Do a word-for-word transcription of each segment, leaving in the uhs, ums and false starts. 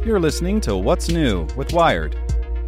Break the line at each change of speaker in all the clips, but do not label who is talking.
You're listening to What's New with Wired.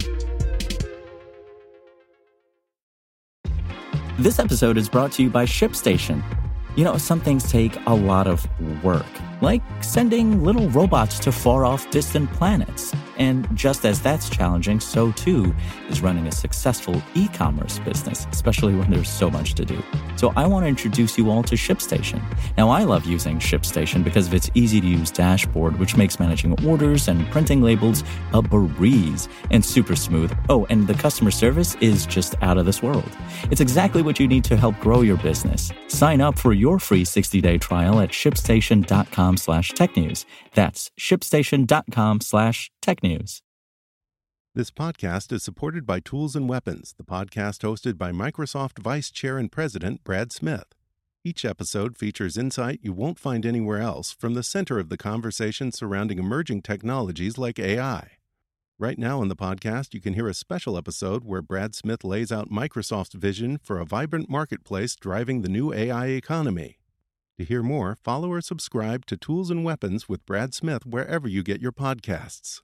This episode is brought to you by ShipStation. You know, some things take a lot of work, like sending little robots to far-off distant planets. And just as that's challenging, so too is running a successful e-commerce business, especially when there's so much to do. So I want to introduce you all to ShipStation. Now, I love using ShipStation because of its easy-to-use dashboard, which makes managing orders and printing labels a breeze and super smooth. Oh, and the customer service is just out of this world. It's exactly what you need to help grow your business. Sign up for your free sixty-day trial at shipstation.com slash technews. That's shipstation.com slash technews.
This podcast is supported by Tools and Weapons, the podcast hosted by Microsoft Vice Chair and President Brad Smith. Each episode features insight you won't find anywhere else from the center of the conversation surrounding emerging technologies like A I. Right now in the podcast, you can hear a special episode where Brad Smith lays out Microsoft's vision for a vibrant marketplace driving the new A I economy. To hear more, follow or subscribe to Tools and Weapons with Brad Smith wherever you get your podcasts.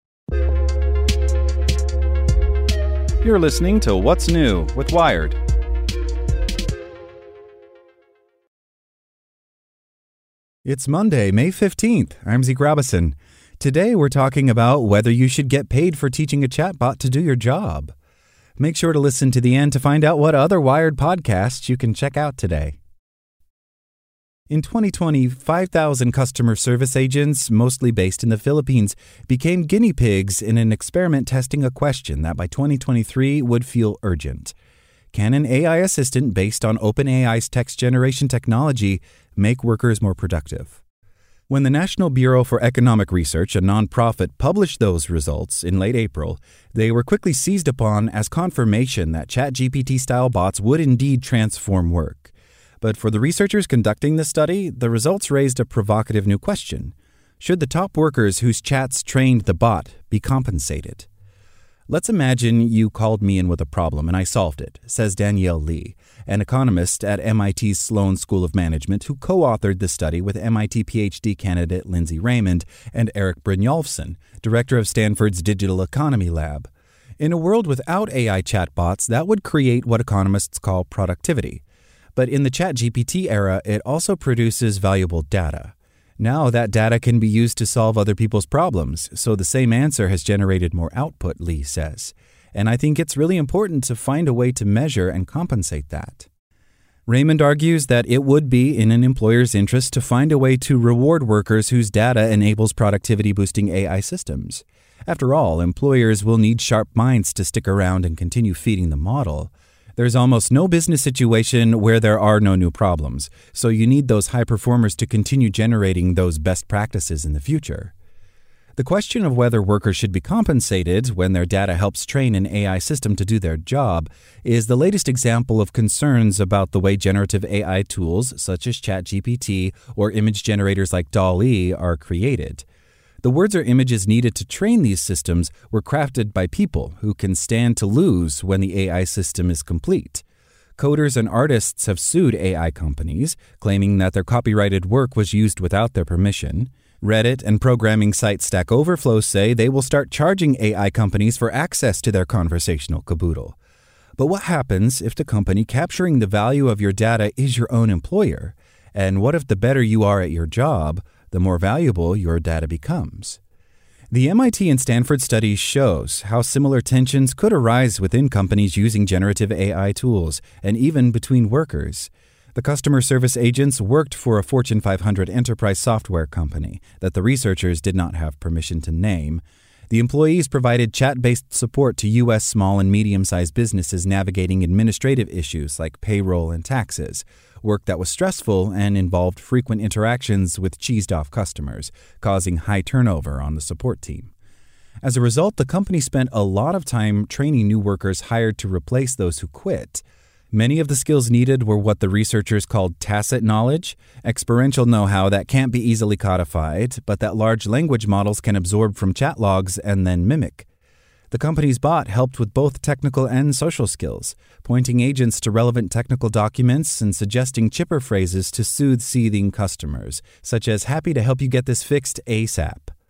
You're listening to What's New with Wired.
It's Monday, May fifteenth. I'm Zeke Robison. Today we're talking about whether you should get paid for teaching a chatbot to do your job. Make sure to listen to the end to find out what other Wired podcasts you can check out today. In twenty twenty, five thousand customer service agents, mostly based in the Philippines, became guinea pigs in an experiment testing a question that by twenty twenty-three would feel urgent. Can an A I assistant based on OpenAI's text generation technology make workers more productive? When the National Bureau for Economic Research, a nonprofit, published those results in late April, they were quickly seized upon as confirmation that ChatGPT-style bots would indeed transform work. But for the researchers conducting the study, the results raised a provocative new question. Should the top workers whose chats trained the bot be compensated? Let's imagine you called me in with a problem and I solved it, says Danielle Lee, an economist at M I T's Sloan School of Management who co-authored the study with M I T PhD candidate Lindsay Raymond and Eric Brynjolfsson, director of Stanford's Digital Economy Lab. In a world without A I chatbots, that would create what economists call productivity. But in the ChatGPT era, it also produces valuable data. Now that data can be used to solve other people's problems, so the same answer has generated more output, Lee says. And I think it's really important to find a way to measure and compensate that. Raymond argues that it would be in an employer's interest to find a way to reward workers whose data enables productivity-boosting A I systems. After all, employers will need sharp minds to stick around and continue feeding the model. There's almost no business situation where there are no new problems, so you need those high performers to continue generating those best practices in the future. The question of whether workers should be compensated when their data helps train an A I system to do their job is the latest example of concerns about the way generative A I tools such as ChatGPT or image generators like DALL-E are created. The words or images needed to train these systems were crafted by people who can stand to lose when the A I system is complete. Coders and artists have sued A I companies, claiming that their copyrighted work was used without their permission. Reddit and programming site Stack Overflow say they will start charging A I companies for access to their conversational caboodle. But what happens if the company capturing the value of your data is your own employer? And what if the better you are at your job, the more valuable your data becomes? The M I T and Stanford study shows how similar tensions could arise within companies using generative A I tools, and even between workers. The customer service agents worked for a Fortune five hundred enterprise software company that the researchers did not have permission to name. The employees provided chat-based support to U S small and medium-sized businesses navigating administrative issues like payroll and taxes, work that was stressful and involved frequent interactions with cheesed-off customers, causing high turnover on the support team. As a result, the company spent a lot of time training new workers hired to replace those who quit. Many of the skills needed were what the researchers called tacit knowledge, experiential know-how that can't be easily codified, but that large language models can absorb from chat logs and then mimic. The company's bot helped with both technical and social skills, pointing agents to relevant technical documents and suggesting chipper phrases to soothe seething customers, such as "happy to help you get this fixed ASAP."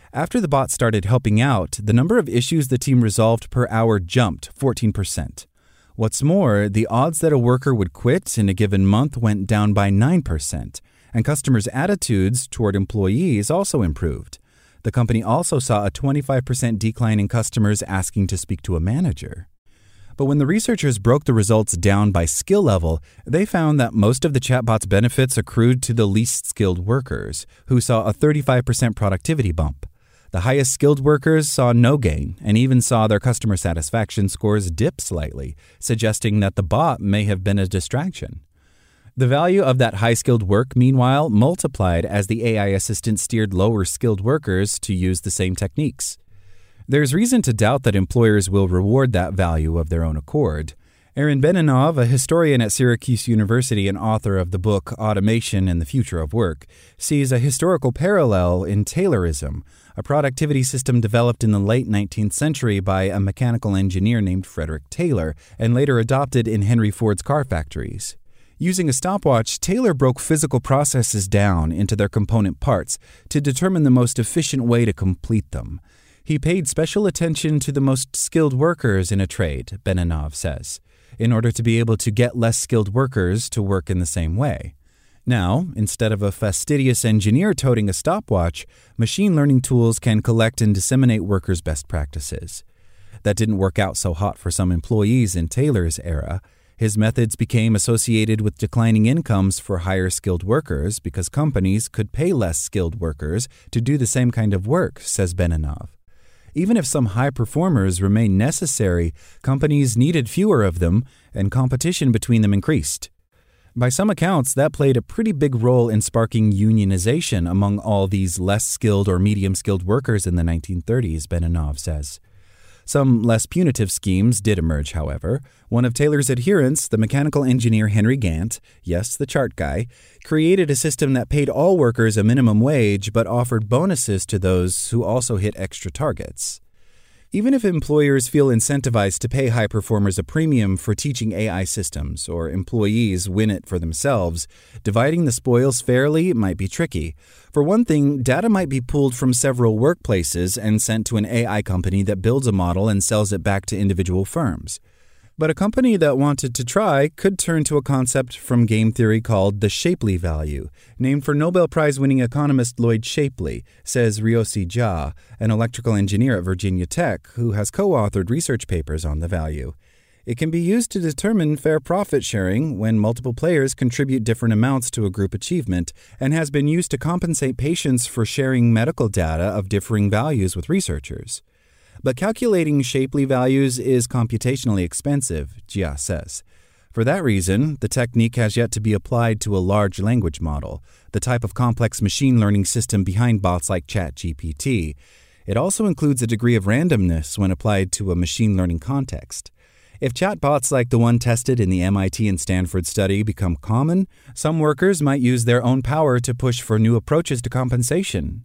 After the bot started helping out, the number of issues the team resolved per hour jumped fourteen percent. What's more, the odds that a worker would quit in a given month went down by nine percent, and customers' attitudes toward employees also improved. The company also saw a twenty-five percent decline in customers asking to speak to a manager. But when the researchers broke the results down by skill level, they found that most of the chatbot's benefits accrued to the least skilled workers, who saw a thirty-five percent productivity bump. The highest skilled workers saw no gain and even saw their customer satisfaction scores dip slightly, suggesting that the bot may have been a distraction. The value of that high-skilled work, meanwhile, multiplied as the A I assistant steered lower-skilled workers to use the same techniques. There's reason to doubt that employers will reward that value of their own accord. Aaron Benenov, a historian at Syracuse University and author of the book Automation and the Future of Work, sees a historical parallel in Taylorism, a productivity system developed in the late nineteenth century by a mechanical engineer named Frederick Taylor and later adopted in Henry Ford's car factories. Using a stopwatch, Taylor broke physical processes down into their component parts to determine the most efficient way to complete them. He paid special attention to the most skilled workers in a trade, Benenov says, in order to be able to get less skilled workers to work in the same way. Now, instead of a fastidious engineer toting a stopwatch, machine learning tools can collect and disseminate workers' best practices. That didn't work out so hot for some employees in Taylor's era. His methods became associated with declining incomes for higher-skilled workers because companies could pay less skilled workers to do the same kind of work, says Benenov. Even if some high performers remained necessary, companies needed fewer of them, and competition between them increased. By some accounts, that played a pretty big role in sparking unionization among all these less skilled or medium-skilled workers in the nineteen thirties, Benenov says. Some less punitive schemes did emerge, however. One of Taylor's adherents, the mechanical engineer Henry Gantt, yes, the chart guy, created a system that paid all workers a minimum wage but offered bonuses to those who also hit extra targets. Even if employers feel incentivized to pay high performers a premium for teaching A I systems, or employees win it for themselves, dividing the spoils fairly might be tricky. For one thing, data might be pulled from several workplaces and sent to an A I company that builds a model and sells it back to individual firms. But a company that wanted to try could turn to a concept from game theory called the Shapley value, named for Nobel Prize-winning economist Lloyd Shapley, says Ryosi Jha, an electrical engineer at Virginia Tech who has co-authored research papers on the value. It can be used to determine fair profit sharing when multiple players contribute different amounts to a group achievement, and has been used to compensate patients for sharing medical data of differing values with researchers. But calculating Shapley values is computationally expensive, Jha says. For that reason, the technique has yet to be applied to a large language model, the type of complex machine learning system behind bots like ChatGPT. It also includes a degree of randomness when applied to a machine learning context. If chatbots like the one tested in the M I T and Stanford study become common, some workers might use their own power to push for new approaches to compensation.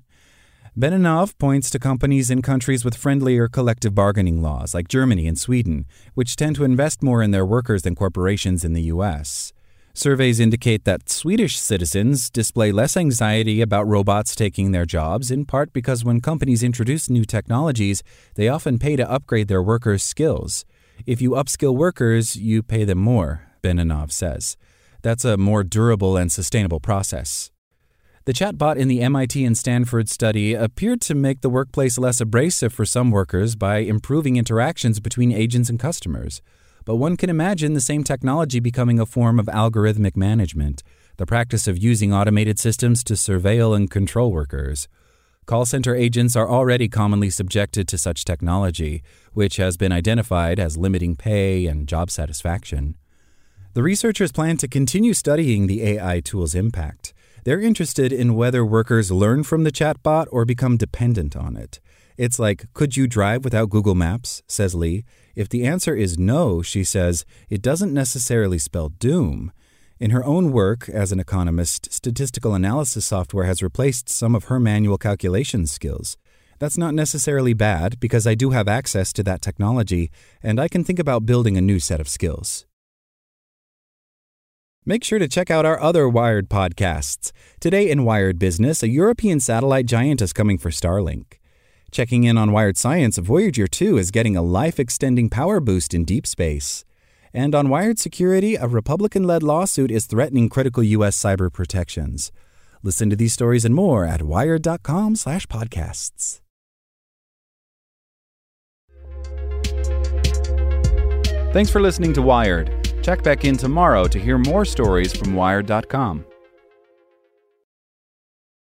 Benenov points to companies in countries with friendlier collective bargaining laws, like Germany and Sweden, which tend to invest more in their workers than corporations in the U S. Surveys indicate that Swedish citizens display less anxiety about robots taking their jobs, in part because when companies introduce new technologies, they often pay to upgrade their workers' skills. If you upskill workers, you pay them more, Benenov says. That's a more durable and sustainable process. The chatbot in the M I T and Stanford study appeared to make the workplace less abrasive for some workers by improving interactions between agents and customers. But one can imagine the same technology becoming a form of algorithmic management, the practice of using automated systems to surveil and control workers. Call center agents are already commonly subjected to such technology, which has been identified as limiting pay and job satisfaction. The researchers plan to continue studying the A I tool's impact. They're interested in whether workers learn from the chatbot or become dependent on it. It's like, could you drive without Google Maps, says Lee. If the answer is no, she says, it doesn't necessarily spell doom. In her own work as an economist, statistical analysis software has replaced some of her manual calculation skills. That's not necessarily bad because I do have access to that technology, and I can think about building a new set of skills. Make sure to check out our other Wired podcasts. Today in Wired Business, a European satellite giant is coming for Starlink. Checking in on Wired Science, Voyager two is getting a life-extending power boost in deep space. And on Wired Security, a Republican-led lawsuit is threatening critical U S cyber protections. Listen to these stories and more at wired.com slash podcasts.
Thanks for listening to Wired. Check back in tomorrow to hear more stories from wired dot com.